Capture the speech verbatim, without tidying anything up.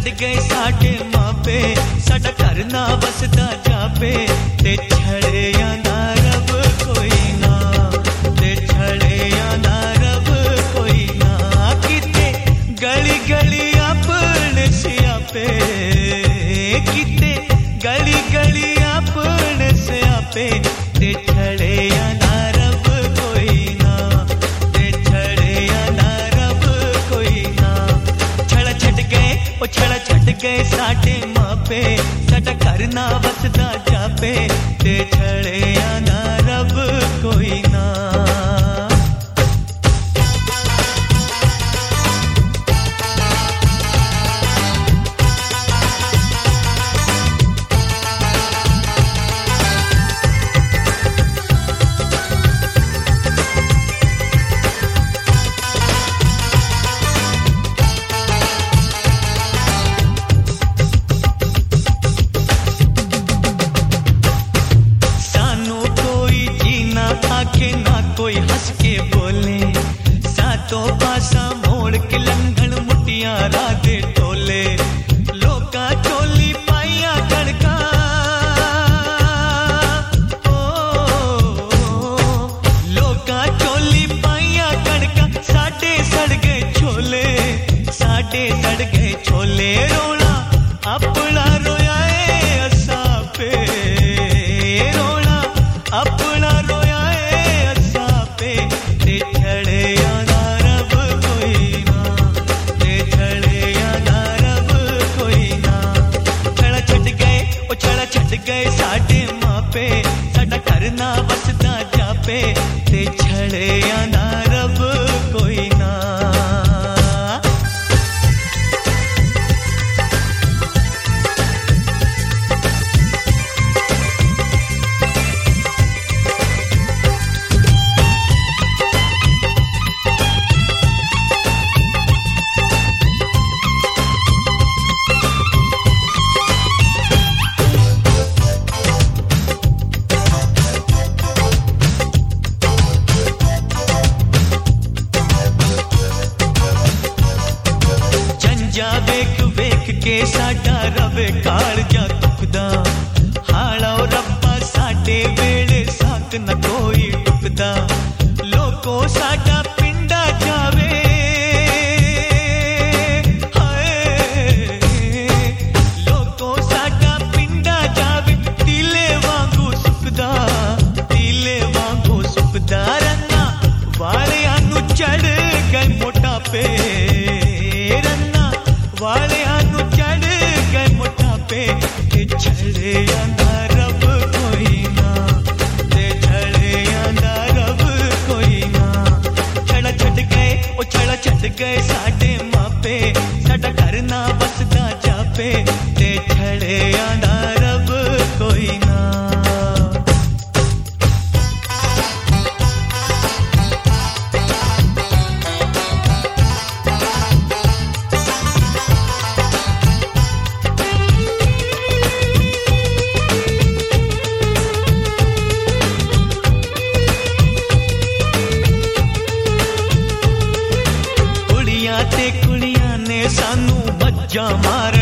गए साडे मापे, साडा घर ना बसदा जापे, ते छड़े या ना रब कोई ना, ते छड़े या ना रब कोई ना, किते गली गली अपने सियापे, किते गली गली अपने सियापे, ते छड़े या ना रब कोई ना, ते छड़े या ना रब कोई ना। छड़ा छट गए ओ छड़ा छट गए साडे मापे, साडा घर ना बसदा जापे, ते छड़े या ना रब कोई ना। के ना कोई हंस के बोले, सातों पासा मोड़ के लंघन मुटिया राधे टोले, लोका चोली पाइया कड़का, लोका चोली पाइया कड़का, साडे सड़ गए छोले, साडे सड़ गए छोले, रोना अपना रोया असा पे, रोना अपना रोया गए साडे मापे, साडा घर ना बसदा जापे, ते छड़े या ना रब कोई ना। वेख वेख के साडा रवे कालजा दुखदा, हाड़ा रब्बा साडे वेले साक न कोई टुकदा, लोको साडा पिंडा जावे, हाय लोको साडा पिंडा जावे, दिले वांगू सुखदा, दिले वांगू सुखदा, रन्ना वाले आनू चढ़ गए मोटापे, वाले आनू चढ़ गए मोटापे, ते छड़े आंदा रब कोई ना, ते छड़े आंदा रब कोई ना। छड़ा छट गए ओ छड़ा छट गए साडे मापे, साडा घर ना बसदा जापे, ते छड़े आंदा रब कोई ना। ते कुड़ियां ने सानू मज्जा मार